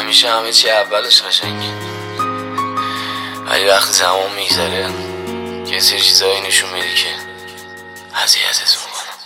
همیشه همه چی اولش قشنگه، ولی وقتی زمان میگذره یه سری چیزایی نشون میده که اذیتتون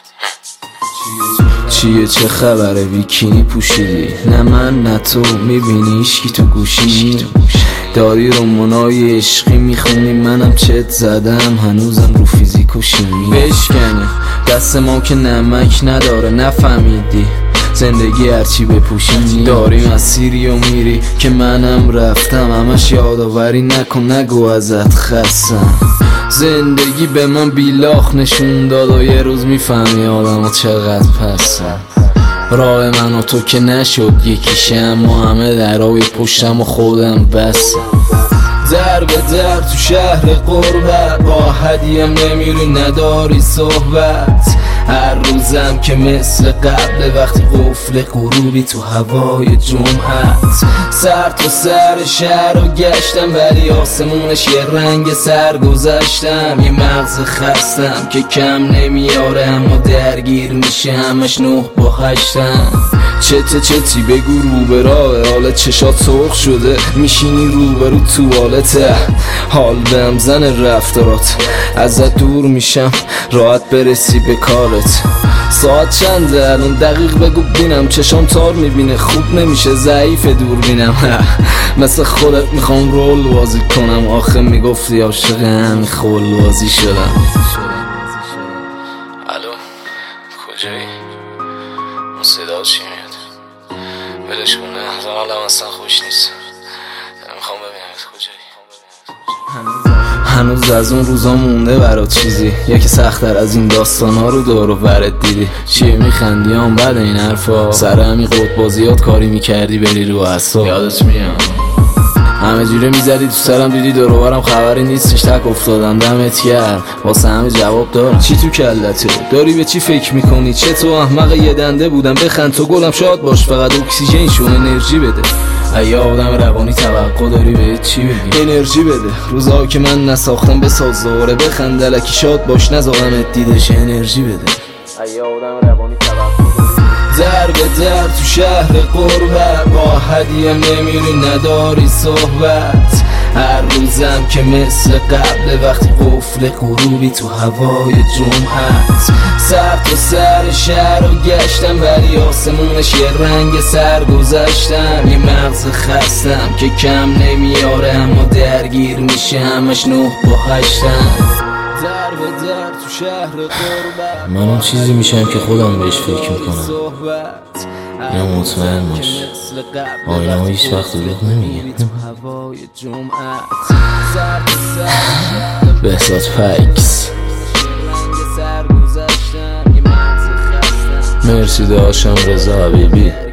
کنه. چیه چه خبره بیکینی پوشیدی؟ نه من نه تو، میبینی هیچکی تو گوشی داری رومانای عشقی میخونی، منم چت زدم هنوزم رو فیزیک و شیمی. بشکنه دست ما که نمک نداره، نفهمیدی زندگی هرچی بپوشی داری مسیری و میری که منم رفتم، همش یادآوری نکن نگو ازت خستم. زندگی به من بیلاخ نشون داد و یه روز میفهمی آدم ها چقدر پسن. راه من و تو که نشد یکیشه، اما همه درهای پشتم و خودم بسم. در به در تو شهر غربت، با هدیم نمیری نداری صحبت. هر روزم که مثل قبل وقتی قفل غروبی تو هوای جمعت. سر تا سر شهر رو گشتم ولی آسمونش یه رنگ سر گذاشتم. یه مغز خستم که کم نمیاره اما درگیر میشه همش 9 با 8م. چتی بگو رو به راه، حال چشات سرخ شده میشینی روبرو توالته. حال بهم زن رفتارات، ازت دور میشم راحت برسی به کارت. ساعت چنده الان دقیق بگو بینم، چشام تار میبینه خوب نمیشه ضعیف دور بینم. مثل خودت میخوام رول بازی کنم، آخه میگفتی عاشق همین خول بازی شدم. الو کجایی؟ اون صدا چی میاد؟ ولش کن، نه حالم اصلا خوش نیست، میخوام ببینمت کجایی. هنوز از اون روزا مونده برات چیزی؟ یکی سخت‌تر از این داستانا رو دور و برت دیدی؟ چیه میخندی هم بعد این حرفا؟ سر همین قطبازیات کاری میکردی بری رو اعصاب. یادت میاد همه جوره میزدی تو سرم، دیدی دور و برم خبری نیستش، تک افتادم دمت گرم. واسه همه جواب دارم. چی تو کلته؟ داری به چی فکر میکنی؟ چه تو احمق یه دنده بودم بخند تو گلم شاد باش، فقط اکسیژن شو انرژی بده. ای آدم روانی توقع داری به چی بگی؟ انرژی بده. روزا که من نساختم بساز دوباره بخند، الکی شاد باش نذارمت دیدش انرژی بده. ای آدم روانی توقع در به در تو شهر غربت، با هدیم نمیری نداری صحبت. هر روزم که مثل قبل وقتی قفل غروبی تو هوای جمعت. سر تا سر شهر رو گشتم ولی آسمونش یه رنگ سر گذاشتم. یه مغز خستم که کم نمیاره اما درگیر میشه همش 9 با 8م. در به در تو شهر غربت، من اون چیزی میشم که خودم بهش فکر میکنم. یا مطمئن باش آینه ها هیچ وقت دروغ نمیگه. بهزاد فکس. مرسی داشتم رضا حبیبی.